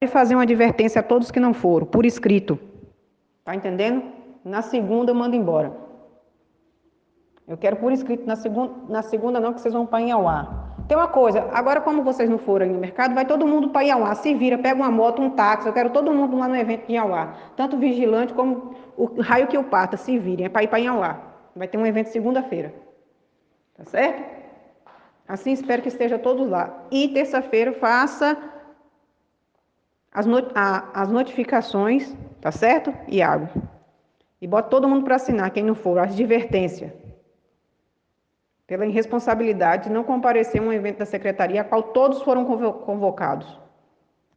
fazer uma advertência a todos que não foram, por escrito. Tá entendendo? Na segunda eu mando embora. Eu quero por escrito, na segunda não, que vocês vão para Inhauá. Tem uma coisa, agora como vocês não foram aí no mercado, vai todo mundo para Inhauá, se vira, pega uma moto, um táxi, eu quero todo mundo lá no evento de Inhauá. Tanto o vigilante como o raio que o parta, se virem, é para ir para Inhauá. Vai ter um evento segunda-feira. Tá certo? Assim espero que esteja todos lá. E terça-feira faça as notificações, tá certo? Iago. E bota todo mundo para assinar, quem não for, as advertências. Pela irresponsabilidade de não comparecer a um evento da secretaria, a qual todos foram convocados.